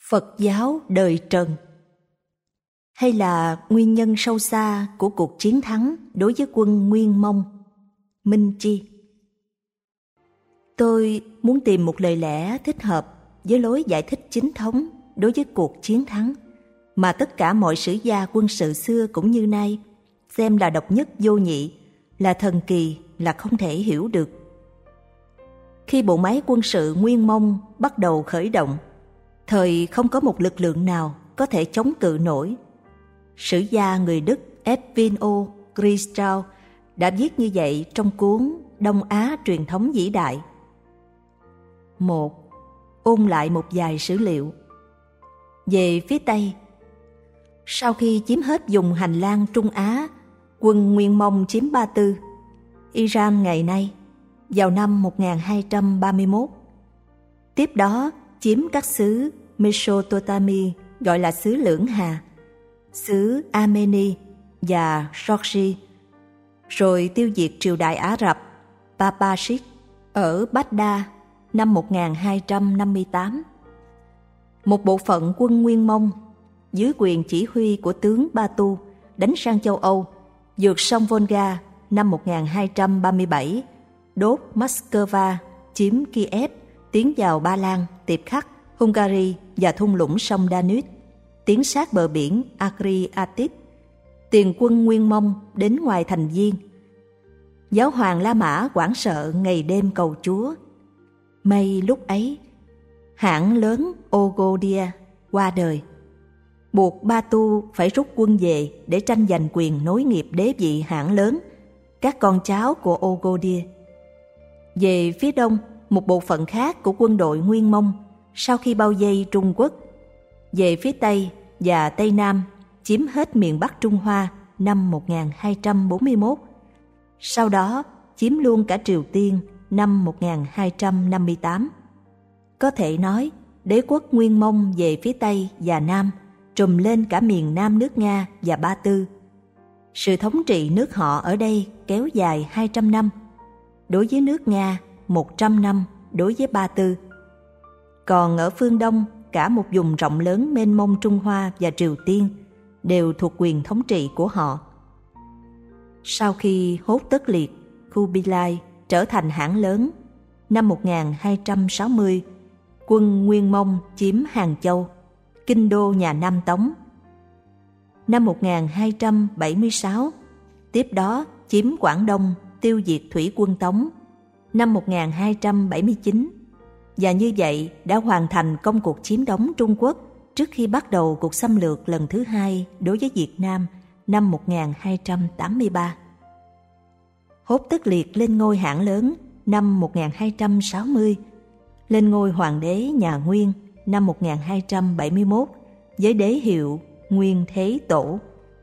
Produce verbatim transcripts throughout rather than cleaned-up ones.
Phật giáo đời Trần, hay là nguyên nhân sâu xa của cuộc chiến thắng đối với quân Nguyên Mông? Minh Chi. Tôi muốn tìm một lời lẽ thích hợp với lối giải thích chính thống đối với cuộc chiến thắng mà tất cả mọi sử gia quân sự xưa cũng như nay xem là độc nhất vô nhị, là thần kỳ, là không thể hiểu được. Khi bộ máy quân sự Nguyên Mông bắt đầu khởi động, thời không có một lực lượng nào có thể chống cự nổi. Sử gia người Đức Epvin-O Christau đã viết như vậy trong cuốn Đông Á truyền thống vĩ đại. Một. Ôn lại một vài sử liệu. Về phía Tây, sau khi chiếm hết vùng hành lang Trung Á, quân Nguyên Mông chiếm Ba Tư, Iran ngày nay, vào năm một nghìn hai trăm ba mươi mốt. Tiếp đó chiếm các xứ Mesopotamia gọi là xứ Lưỡng Hà, xứ Armenia và Georgia, rồi tiêu diệt triều đại Ả Rập Papashid ở Baghdad năm một nghìn hai trăm năm mươi tám. Một bộ phận quân Nguyên Mông dưới quyền chỉ huy của tướng Ba Tu đánh sang châu Âu, vượt sông Volga năm một nghìn hai trăm ba mươi bảy, đốt Moscow, chiếm Kiev, tiến vào Ba Lan, Tiệp Khắc, Hungary và thung lũng sông Danube, tiến sát bờ biển Adriatic. Tiền quân Nguyên Mông đến ngoài thành Viên. Giáo hoàng La Mã hoảng sợ ngày đêm cầu Chúa. May lúc ấy, hãng lớn Ogodia qua đời, buộc Ba Tu phải rút quân về để tranh giành quyền nối nghiệp đế vị hãng lớn, các con cháu của Ogodia. Về phía đông, một bộ phận khác của quân đội Nguyên Mông sau khi bao vây Trung Quốc, về phía Tây và Tây Nam chiếm hết miền Bắc Trung Hoa năm một nghìn hai trăm bốn mươi mốt, sau đó chiếm luôn cả Triều Tiên năm một nghìn hai trăm năm mươi tám. Có thể nói, đế quốc Nguyên Mông về phía Tây và Nam trùm lên cả miền Nam nước Nga và Ba Tư. Sự thống trị nước họ ở đây kéo dài hai trăm năm, đối với nước Nga một trăm năm đối với Ba Tư. Còn ở phương Đông, cả một vùng rộng lớn mênh mông Trung Hoa và Triều Tiên đều thuộc quyền thống trị của họ. Sau khi Hốt Tất Liệt, Kubilai trở thành hãng lớn, năm một nghìn hai trăm sáu mươi, quân Nguyên Mông chiếm Hàng Châu, kinh đô nhà Nam Tống. Năm một nghìn hai trăm bảy mươi sáu, tiếp đó chiếm Quảng Đông, tiêu diệt thủy quân Tống. Năm một nghìn hai trăm bảy mươi chín, và như vậy đã hoàn thành công cuộc chiếm đóng Trung Quốc trước khi bắt đầu cuộc xâm lược lần thứ hai đối với Việt Nam năm một nghìn hai trăm tám mươi ba. Hốt Tất Liệt lên ngôi hãng lớn năm một nghìn hai trăm sáu mươi, lên ngôi hoàng đế nhà Nguyên năm một nghìn hai trăm bảy mươi mốt với đế hiệu Nguyên Thế Tổ.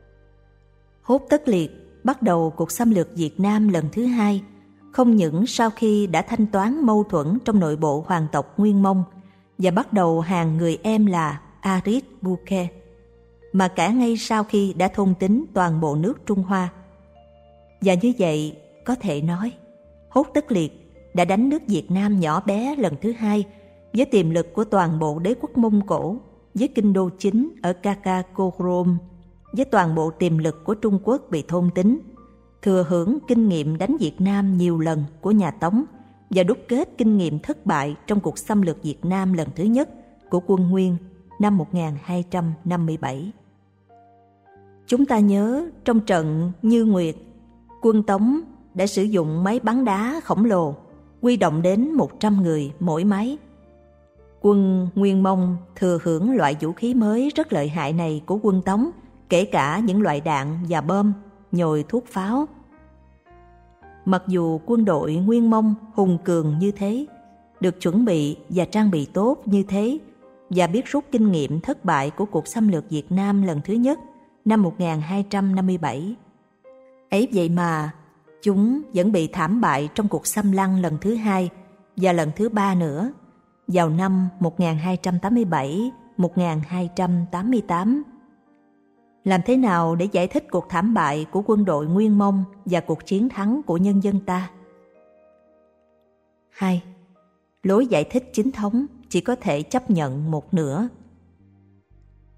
Hốt Tất Liệt bắt đầu cuộc xâm lược Việt Nam lần thứ hai, không những sau khi đã thanh toán mâu thuẫn trong nội bộ hoàng tộc Nguyên Mông và bắt đầu hàng người em là Arit Buke, mà cả ngay sau khi đã thôn tính toàn bộ nước Trung Hoa. Và như vậy, có thể nói, Hốt Tất Liệt đã đánh nước Việt Nam nhỏ bé lần thứ hai với tiềm lực của toàn bộ đế quốc Mông Cổ, với kinh đô chính ở Karakorum, với toàn bộ tiềm lực của Trung Quốc bị thôn tính, thừa hưởng kinh nghiệm đánh Việt Nam nhiều lần của nhà Tống và đúc kết kinh nghiệm thất bại trong cuộc xâm lược Việt Nam lần thứ nhất của quân Nguyên năm một nghìn hai trăm năm mươi bảy. Chúng ta nhớ trong trận Như Nguyệt, quân Tống đã sử dụng máy bắn đá khổng lồ, huy động đến một trăm người mỗi máy. Quân Nguyên Mông thừa hưởng loại vũ khí mới rất lợi hại này của quân Tống, kể cả những loại đạn và bom, nhồi thuốc pháo. Mặc dù quân đội Nguyên Mông hùng cường như thế, được chuẩn bị và trang bị tốt như thế, và biết rút kinh nghiệm thất bại của cuộc xâm lược Việt Nam lần thứ nhất năm một nghìn hai trăm năm mươi bảy, ấy vậy mà chúng vẫn bị thảm bại trong cuộc xâm lăng lần thứ hai và lần thứ ba nữa vào năm một nghìn hai trăm tám mươi bảy đến một nghìn hai trăm tám mươi tám. Làm thế nào để giải thích cuộc thảm bại của quân đội Nguyên Mông và cuộc chiến thắng của nhân dân ta? hai. Lối giải thích chính thống chỉ có thể chấp nhận một nửa.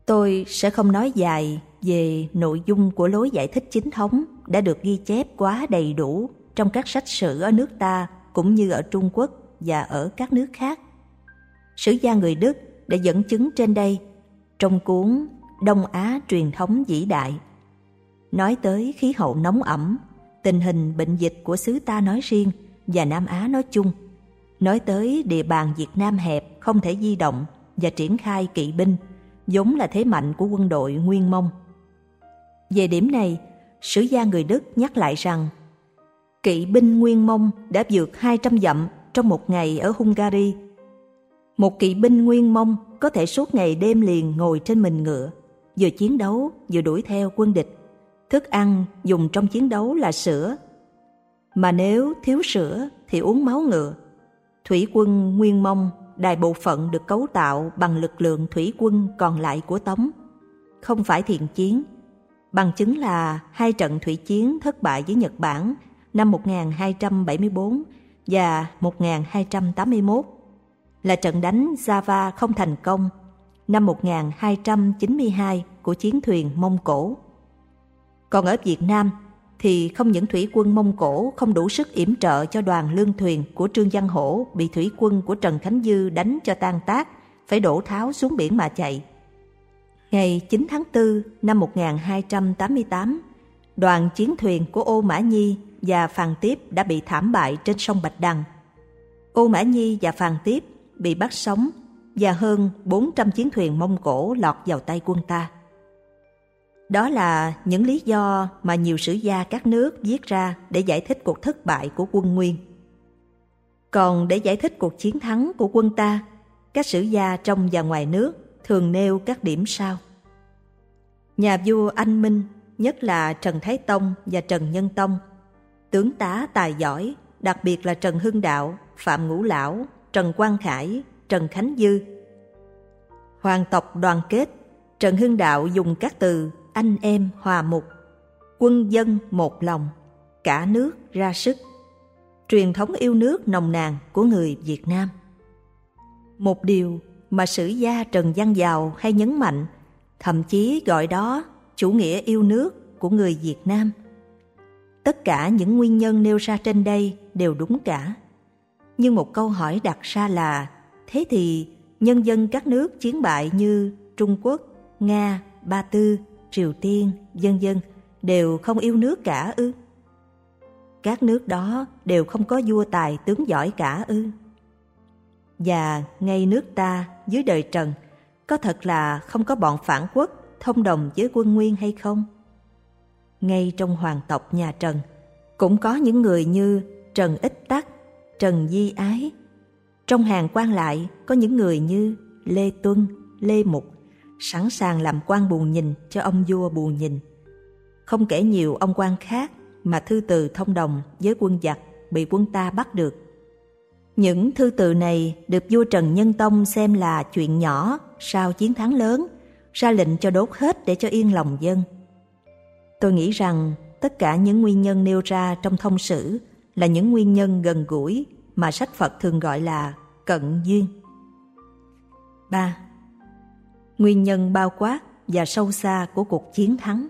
Tôi sẽ không nói dài về nội dung của lối giải thích chính thống đã được ghi chép quá đầy đủ trong các sách sử ở nước ta cũng như ở Trung Quốc và ở các nước khác. Sử gia người Đức đã dẫn chứng trên đây trong cuốn Đông Á truyền thống vĩ đại, nói tới khí hậu nóng ẩm, tình hình bệnh dịch của xứ ta nói riêng và Nam Á nói chung, nói tới địa bàn Việt Nam hẹp không thể di động và triển khai kỵ binh, vốn là thế mạnh của quân đội Nguyên Mông. Về điểm này, sử gia người Đức nhắc lại rằng kỵ binh Nguyên Mông đã vượt hai trăm dặm trong một ngày ở Hungary. Một kỵ binh Nguyên Mông có thể suốt ngày đêm liền ngồi trên mình ngựa, vừa chiến đấu vừa đuổi theo quân địch. Thức ăn dùng trong chiến đấu là sữa, mà nếu thiếu sữa thì uống máu ngựa. Thủy quân Nguyên Mông đại bộ phận được cấu tạo bằng lực lượng thủy quân còn lại của Tống, không phải thiện chiến. Bằng chứng là hai trận thủy chiến thất bại với Nhật Bản năm một nghìn hai trăm bảy mươi tư và một nghìn hai trăm tám mươi mốt, là trận đánh Java không thành công năm một nghìn hai trăm chín mươi hai của chiến thuyền Mông Cổ. Còn ở Việt Nam thì không những thủy quân Mông Cổ không đủ sức yểm trợ cho đoàn lương thuyền của Trương Văn Hổ bị thủy quân của Trần Khánh Dư đánh cho tan tác, phải đổ tháo xuống biển mà chạy. Ngày chín tháng tư năm một nghìn hai trăm tám mươi tám, đoàn chiến thuyền của Ô Mã Nhi và Phàn Tiếp đã bị thảm bại trên sông Bạch Đằng. Ô Mã Nhi và Phàn Tiếp bị bắt sống và hơn bốn trăm chiến thuyền Mông Cổ lọt vào tay quân ta. Đó là những lý do mà nhiều sử gia các nước viết ra để giải thích cuộc thất bại của quân Nguyên. Còn để giải thích cuộc chiến thắng của quân ta, các sử gia trong và ngoài nước thường nêu các điểm sau. Nhà vua Anh Minh, nhất là Trần Thái Tông và Trần Nhân Tông, tướng tá tài giỏi, đặc biệt là Trần Hưng Đạo, Phạm Ngũ Lão, Trần Quang Khải, Trần Khánh Dư. Hoàng tộc đoàn kết, Trần Hưng Đạo dùng các từ anh em hòa mục, quân dân một lòng, cả nước ra sức, truyền thống yêu nước nồng nàn của người Việt Nam. Một điều mà sử gia Trần Văn Dào hay nhấn mạnh, thậm chí gọi đó chủ nghĩa yêu nước của người Việt Nam. Tất cả những nguyên nhân nêu ra trên đây đều đúng cả. Nhưng một câu hỏi đặt ra là, thế thì nhân dân các nước chiến bại như Trung Quốc, Nga, Ba Tư, Triều Tiên, vân vân đều không yêu nước cả ư? Các nước đó đều không có vua tài tướng giỏi cả ư? Và ngay nước ta dưới đời Trần có thật là không có bọn phản quốc thông đồng với quân Nguyên hay không? Ngay trong hoàng tộc nhà Trần cũng có những người như Trần Ích Tắc, Trần Di Ái. Trong hàng quan lại có những người như Lê Tuân, Lê Mục, sẵn sàng làm quan bù nhìn cho ông vua bù nhìn. Không kể nhiều ông quan khác mà thư từ thông đồng với quân giặc bị quân ta bắt được. Những thư từ này được vua Trần Nhân Tông xem là chuyện nhỏ sau chiến thắng lớn, ra lệnh cho đốt hết để cho yên lòng dân. Tôi nghĩ rằng tất cả những nguyên nhân nêu ra trong thông sử là những nguyên nhân gần gũi mà sách Phật thường gọi là cận duyên. ba. Nguyên nhân bao quát và sâu xa của cuộc chiến thắng.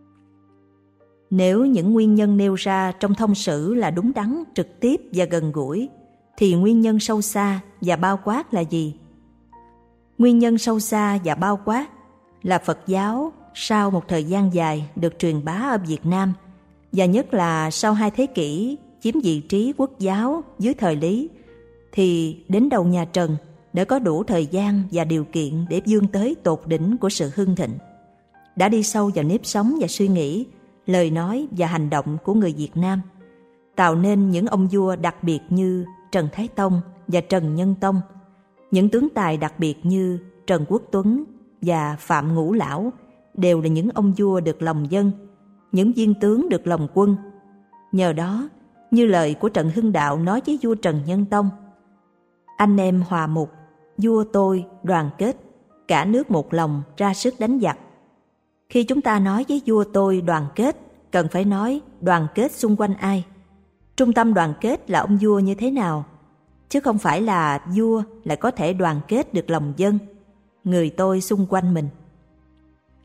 Nếu những nguyên nhân nêu ra trong thông sử là đúng đắn, trực tiếp và gần gũi, thì nguyên nhân sâu xa và bao quát là gì? Nguyên nhân sâu xa và bao quát là Phật giáo sau một thời gian dài được truyền bá ở Việt Nam, và nhất là sau hai thế kỷ chiếm vị trí quốc giáo dưới thời Lý, thì đến đầu nhà Trần đã có đủ thời gian và điều kiện để vươn tới tột đỉnh của sự hưng thịnh, đã đi sâu vào nếp sống và suy nghĩ, lời nói và hành động của người Việt Nam, tạo nên những ông vua đặc biệt như Trần Thái Tông và Trần Nhân Tông, những tướng tài đặc biệt như Trần Quốc Tuấn và Phạm Ngũ Lão đều là những ông vua được lòng dân, những viên tướng được lòng quân. Nhờ đó, như lời của Trần Hưng Đạo nói với vua Trần Nhân Tông, anh em hòa mục, vua tôi đoàn kết, cả nước một lòng ra sức đánh giặc. Khi chúng ta nói với vua tôi đoàn kết, cần phải nói đoàn kết xung quanh ai? Trung tâm đoàn kết là ông vua như thế nào? Chứ không phải là vua lại có thể đoàn kết được lòng dân, người tôi xung quanh mình.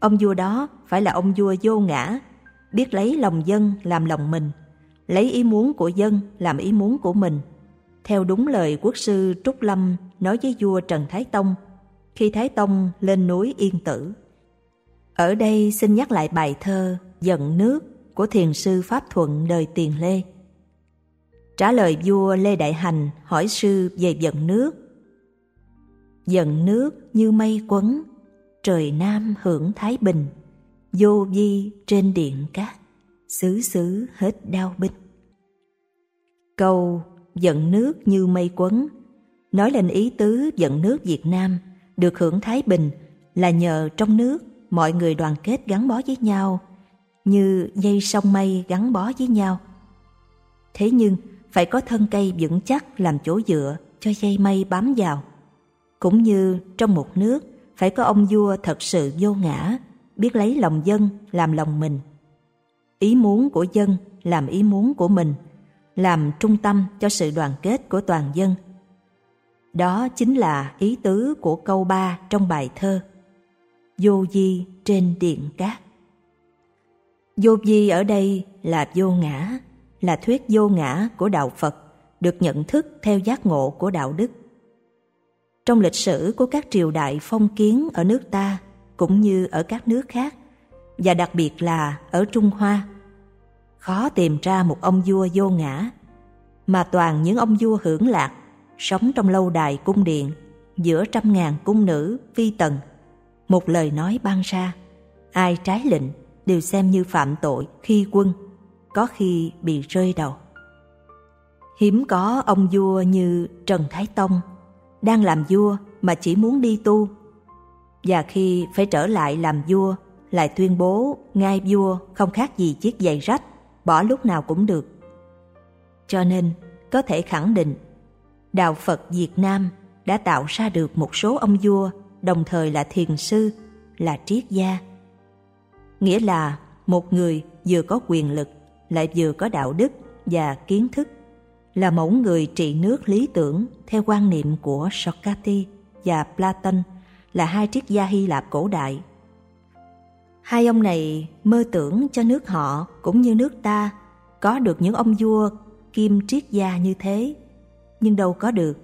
ông vua đó phải là ông vua vô ngã, biết lấy lòng dân làm lòng mình, lấy ý muốn của dân làm ý muốn của mình, theo đúng lời quốc sư Trúc Lâm nói với vua Trần Thái Tông khi Thái Tông lên núi Yên Tử. Ở đây xin nhắc lại bài thơ Giận Nước của thiền sư Pháp Thuận đời Tiền Lê. Trả lời vua Lê Đại Hành hỏi sư về giận nước: Giận nước như mây quấn, trời Nam hưởng thái bình, vô vi trên điện cát, xứ xứ hết đao binh. Câu giận nước như mây quấn nói lên ý tứ giận nước Việt Nam được hưởng thái bình là nhờ trong nước mọi người đoàn kết gắn bó với nhau như dây sông mây gắn bó với nhau. Thế nhưng phải có thân cây vững chắc làm chỗ dựa cho dây mây bám vào. Cũng như trong một nước phải có ông vua thật sự vô ngã, biết lấy lòng dân làm lòng mình, ý muốn của dân làm ý muốn của mình, làm trung tâm cho sự đoàn kết của toàn dân. Đó chính là ý tứ của câu ba trong bài thơ Vô vi trên điện cát. Vô vi ở đây là vô ngã, là thuyết vô ngã của đạo Phật, được nhận thức theo giác ngộ của đạo đức. Trong lịch sử của các triều đại phong kiến ở nước ta cũng như ở các nước khác, và đặc biệt là ở Trung Hoa, khó tìm ra một ông vua vô ngã, mà toàn những ông vua hưởng lạc, sống trong lâu đài cung điện, giữa trăm ngàn cung nữ, phi tần. Một lời nói ban ra, ai trái lệnh đều xem như phạm tội khi quân, có khi bị rơi đầu. Hiếm có ông vua như Trần Thái Tông, đang làm vua mà chỉ muốn đi tu, và khi phải trở lại làm vua lại tuyên bố ngai vua không khác gì chiếc giày rách, bỏ lúc nào cũng được. Cho nên có thể khẳng định đạo Phật Việt Nam đã tạo ra được một số ông vua đồng thời là thiền sư, là triết gia. Nghĩa là một người vừa có quyền lực lại vừa có đạo đức và kiến thức, là mẫu người trị nước lý tưởng theo quan niệm của Socrates và Platon, là hai triết gia Hy Lạp cổ đại. Hai ông này mơ tưởng cho nước họ cũng như nước ta có được những ông vua kim triết gia như thế, nhưng đâu có được.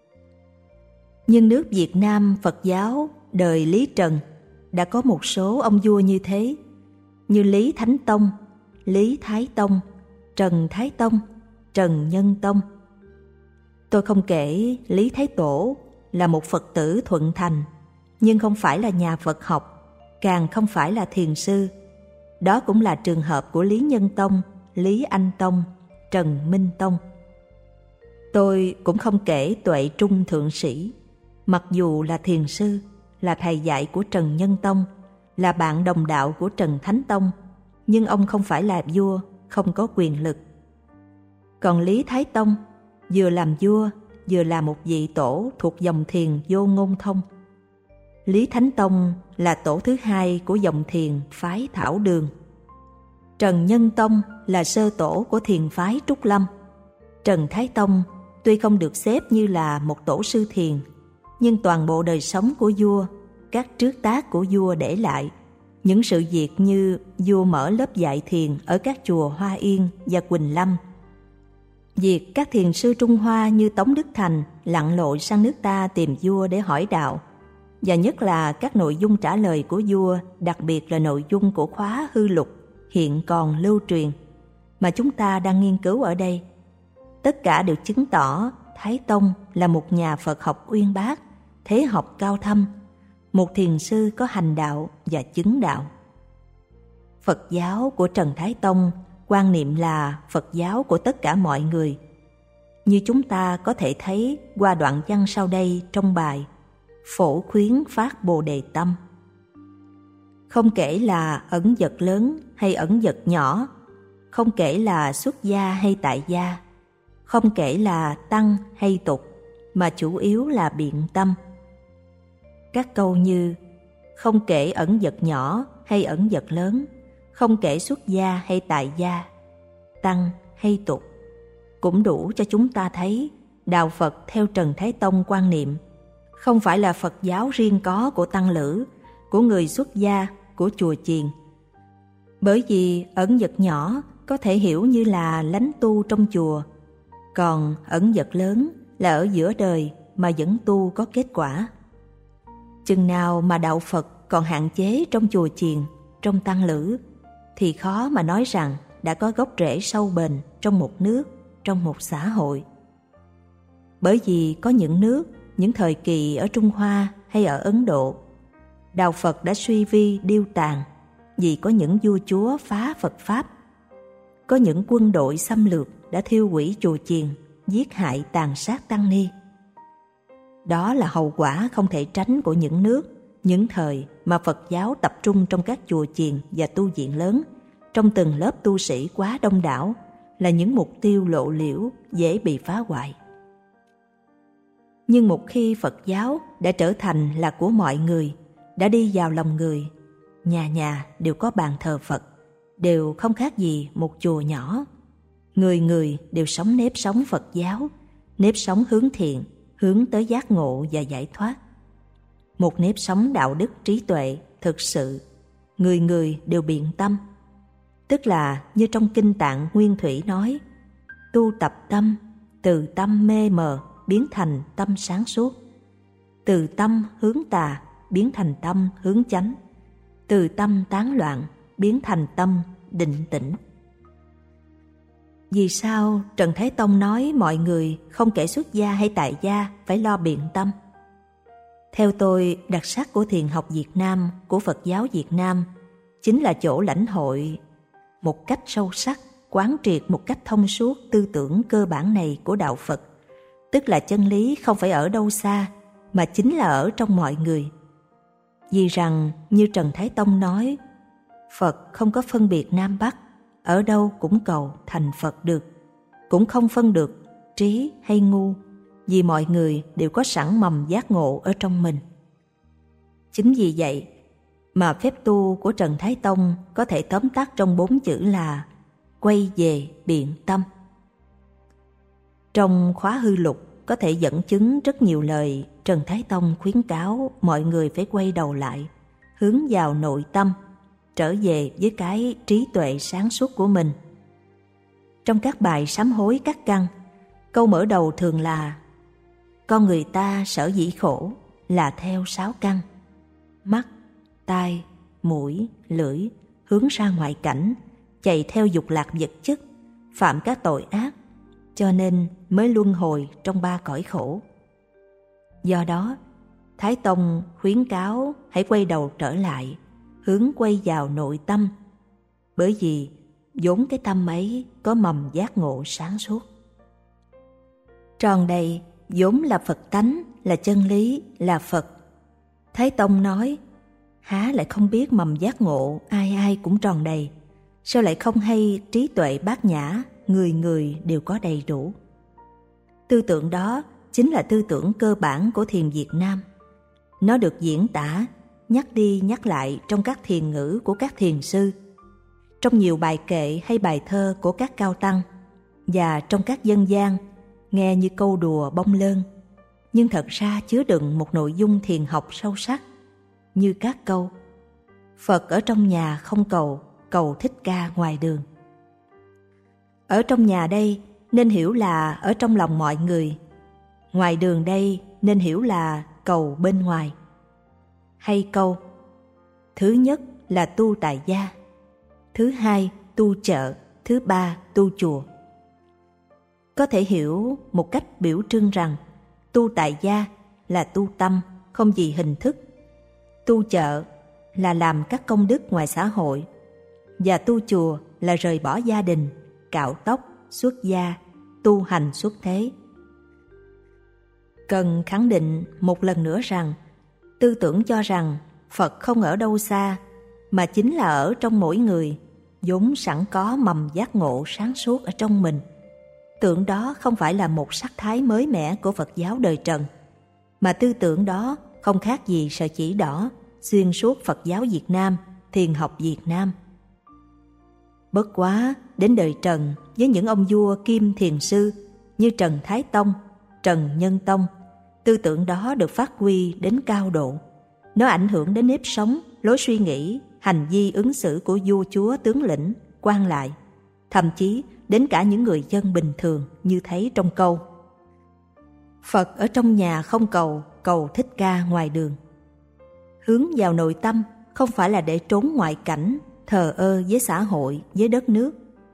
Nhưng nước Việt Nam Phật giáo đời Lý Trần đã có một số ông vua như thế, như Lý Thánh Tông, Lý Thái Tông, Trần Thái Tông, Trần Nhân Tông. Tôi không kể Lý Thái Tổ là một Phật tử thuận thành, nhưng không phải là nhà Phật học, càng không phải là thiền sư. Đó cũng là trường hợp của Lý Nhân Tông, Lý Anh Tông, Trần Minh Tông. Tôi cũng không kể Tuệ Trung Thượng Sĩ, mặc dù là thiền sư, là thầy dạy của Trần Nhân Tông, là bạn đồng đạo của Trần Thánh Tông, nhưng ông không phải là vua, không có quyền lực. Còn Lý Thái Tông vừa làm vua, vừa là một vị tổ thuộc dòng thiền Vô Ngôn Thông. Lý Thánh Tông là tổ thứ hai của dòng thiền phái Thảo Đường. Trần Nhân Tông là sơ tổ của thiền phái Trúc Lâm. Trần Thái Tông tuy không được xếp như là một tổ sư thiền, nhưng toàn bộ đời sống của vua, các trước tác của vua để lại, những sự việc như vua mở lớp dạy thiền ở các chùa Hoa Yên và Quỳnh Lâm, việc các thiền sư Trung Hoa như Tống Đức Thành lặn lội sang nước ta tìm vua để hỏi đạo, và nhất là các nội dung trả lời của vua, đặc biệt là nội dung của khóa hư lục hiện còn lưu truyền mà chúng ta đang nghiên cứu ở đây, tất cả đều chứng tỏ Thái Tông là một nhà Phật học uyên bác, thế học cao thâm, một thiền sư có hành đạo và chứng đạo. Phật giáo của Trần Thái Tông quan niệm là Phật giáo của tất cả mọi người, như chúng ta có thể thấy qua đoạn văn sau đây trong bài Phổ khuyến phát Bồ Đề tâm. Không kể là ẩn vật lớn hay ẩn vật nhỏ, không kể là xuất gia hay tại gia, không kể là tăng hay tục, mà chủ yếu là biện tâm. Các câu như không kể ẩn vật nhỏ hay ẩn vật lớn, không kể xuất gia hay tại gia, tăng hay tục, cũng đủ cho chúng ta thấy đạo Phật theo Trần Thái Tông quan niệm không phải là Phật giáo riêng có của tăng lữ, của người xuất gia của chùa chiền. Bởi vì ẩn dật nhỏ có thể hiểu như là lánh tu trong chùa, còn ẩn dật lớn là ở giữa đời mà vẫn tu có kết quả. Chừng nào mà đạo Phật còn hạn chế trong chùa chiền, trong tăng lữ, thì khó mà nói rằng đã có gốc rễ sâu bền trong một nước, trong một xã hội. Bởi vì có những nước, những thời kỳ ở Trung Hoa hay ở Ấn Độ, đạo Phật đã suy vi điêu tàn vì có những vua chúa phá Phật Pháp. Có những quân đội xâm lược đã thiêu hủy chùa chiền, giết hại tàn sát tăng ni. Đó là hậu quả không thể tránh của những nước, những thời mà Phật giáo tập trung trong các chùa chiền và tu viện lớn, trong từng lớp tu sĩ quá đông đảo, là những mục tiêu lộ liễu dễ bị phá hoại. Nhưng một khi Phật giáo đã trở thành là của mọi người, đã đi vào lòng người, nhà nhà đều có bàn thờ Phật, đều không khác gì một chùa nhỏ. Người người đều sống nếp sống Phật giáo, nếp sống hướng thiện, hướng tới giác ngộ và giải thoát. Một nếp sống đạo đức trí tuệ, thực sự, người người đều biện tâm. Tức là như trong Kinh Tạng Nguyên Thủy nói, tu tập tâm, từ tâm mê mờ biến thành tâm sáng suốt, từ tâm hướng tà biến thành tâm hướng chánh, từ tâm tán loạn biến thành tâm định tĩnh. Vì sao Trần Thái Tông nói mọi người không kể xuất gia hay tại gia phải lo biện tâm? Theo tôi, đặc sắc của thiền học Việt Nam, của Phật giáo Việt Nam chính là chỗ lãnh hội một cách sâu sắc, quán triệt một cách thông suốt tư tưởng cơ bản này của đạo Phật. Tức là chân lý không phải ở đâu xa, mà chính là ở trong mọi người. Vì rằng, như Trần Thái Tông nói, Phật không có phân biệt Nam Bắc, ở đâu cũng cầu thành Phật được, cũng không phân được trí hay ngu, vì mọi người đều có sẵn mầm giác ngộ ở trong mình. Chính vì vậy mà phép tu của Trần Thái Tông có thể tóm tắt trong bốn chữ là quay về biện tâm. Trong khóa hư lục có thể dẫn chứng rất nhiều lời Trần Thái Tông khuyến cáo mọi người phải quay đầu lại, hướng vào nội tâm, trở về với cái trí tuệ sáng suốt của mình. Trong các bài sám hối các căn, câu mở đầu thường là: con người ta sở dĩ khổ là theo sáu căn: mắt, tai, mũi, lưỡi, hướng ra ngoại cảnh, chạy theo dục lạc vật chất, phạm các tội ác, cho nên mới luân hồi trong ba cõi khổ. Do đó, Thái Tông khuyến cáo hãy quay đầu trở lại, hướng quay vào nội tâm, bởi vì vốn cái tâm ấy có mầm giác ngộ sáng suốt. Tròn đầy vốn là Phật tánh, là chân lý, là Phật. Thái Tông nói, há lại không biết mầm giác ngộ ai ai cũng tròn đầy, sao lại không hay trí tuệ bát nhã, người người đều có đầy đủ. Tư tưởng đó chính là tư tưởng cơ bản của thiền Việt Nam. Nó được diễn tả, nhắc đi nhắc lại trong các thiền ngữ của các thiền sư, trong nhiều bài kệ hay bài thơ của các cao tăng, và trong các dân gian, nghe như câu đùa bông lơn, nhưng thật ra chứa đựng một nội dung thiền học sâu sắc, như các câu: Phật ở trong nhà không cầu, cầu Thích Ca ngoài đường. Ở trong nhà đây nên hiểu là ở trong lòng mọi người, ngoài đường đây nên hiểu là cầu bên ngoài. Hay câu: thứ nhất là tu tại gia, thứ hai tu chợ, thứ ba tu chùa. Có thể hiểu một cách biểu trưng rằng tu tại gia là tu tâm, không vì hình thức, tu chợ là làm các công đức ngoài xã hội, và tu chùa là rời bỏ gia đình, cạo tóc, xuất gia, tu hành xuất thế. Cần khẳng định một lần nữa rằng tư tưởng cho rằng Phật không ở đâu xa, mà chính là ở trong mỗi người, vốn sẵn có mầm giác ngộ sáng suốt ở trong mình. Tưởng đó không phải là một sắc thái mới mẻ của Phật giáo đời Trần, mà tư tưởng đó không khác gì sợi chỉ đỏ xuyên suốt Phật giáo Việt Nam, thiền học Việt Nam. Bất quá đến đời Trần, với những ông vua kim thiền sư như Trần Thái Tông, Trần Nhân Tông, tư tưởng đó được phát huy đến cao độ. Nó ảnh hưởng đến nếp sống, lối suy nghĩ hành vi ứng xử của vua chúa tướng lĩnh, quan lại, thậm chí đến cả những người dân bình thường như thấy trong câu Phật ở trong nhà không cầu, cầu Thích Ca ngoài đường. Hướng vào nội tâm không phải là để trốn ngoại cảnh, thờ ơ với xã hội, với đất nước.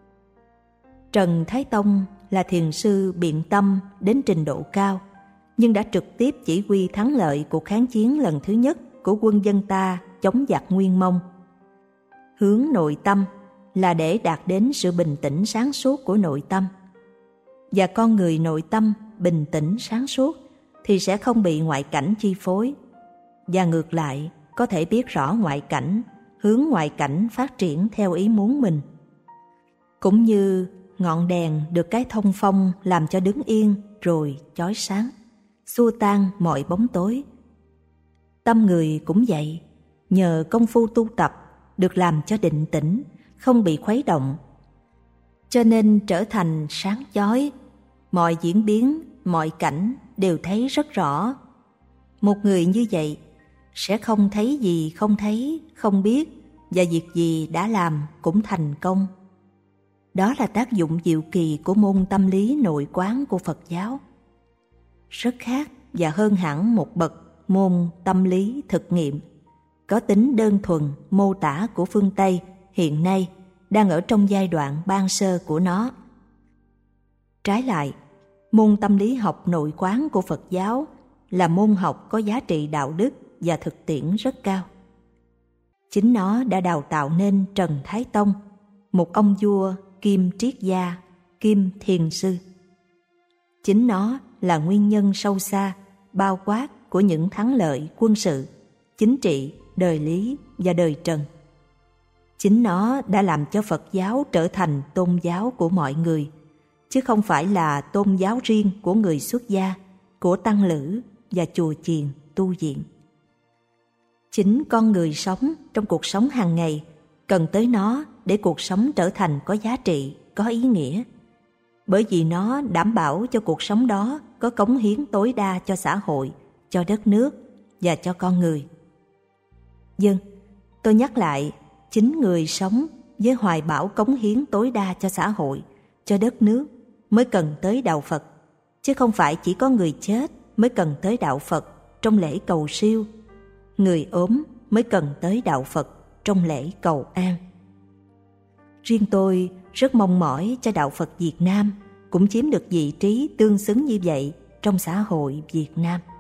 Trần Thái Tông là thiền sư biện tâm đến trình độ cao, nhưng đã trực tiếp chỉ huy thắng lợi cuộc kháng chiến lần thứ nhất của quân dân ta chống giặc Nguyên Mông. Hướng nội tâm là để đạt đến sự bình tĩnh sáng suốt của nội tâm. Và con người nội tâm bình tĩnh sáng suốt thì sẽ không bị ngoại cảnh chi phối. Và ngược lại, có thể biết rõ ngoại cảnh, hướng ngoại cảnh phát triển theo ý muốn mình. Cũng như ngọn đèn được cái thông phong làm cho đứng yên rồi chói sáng, xua tan mọi bóng tối. Tâm người cũng vậy, nhờ công phu tu tập được làm cho định tĩnh, không bị khuấy động, cho nên trở thành sáng chói. Mọi diễn biến, mọi cảnh đều thấy rất rõ. Một người như vậy sẽ không thấy gì không thấy, không biết, và việc gì đã làm cũng thành công. Đó là tác dụng diệu kỳ của môn tâm lý nội quán của Phật giáo. Rất khác và hơn hẳn một bậc môn tâm lý thực nghiệm, có tính đơn thuần mô tả của phương Tây hiện nay đang ở trong giai đoạn ban sơ của nó. Trái lại, môn tâm lý học nội quán của Phật giáo là môn học có giá trị đạo đức và thực tiễn rất cao. Chính nó đã đào tạo nên Trần Thái Tông, một ông vua kim triết gia, kim thiền sư. Chính nó là nguyên nhân sâu xa, bao quát của những thắng lợi quân sự, chính trị, đời Lý và đời Trần. Chính nó đã làm cho Phật giáo trở thành tôn giáo của mọi người, chứ không phải là tôn giáo riêng của người xuất gia, của tăng lữ và chùa chiền tu viện. Chính con người sống trong cuộc sống hàng ngày cần tới nó để cuộc sống trở thành có giá trị, có ý nghĩa. Bởi vì nó đảm bảo cho cuộc sống đó có cống hiến tối đa cho xã hội, cho đất nước và cho con người. Vâng, tôi nhắc lại, chính người sống với hoài bão cống hiến tối đa cho xã hội, cho đất nước mới cần tới đạo Phật, chứ không phải chỉ có người chết mới cần tới đạo Phật trong lễ cầu siêu, người ốm mới cần tới đạo Phật trong lễ cầu an. Riêng tôi rất mong mỏi cho đạo Phật Việt Nam cũng chiếm được vị trí tương xứng như vậy trong xã hội Việt Nam.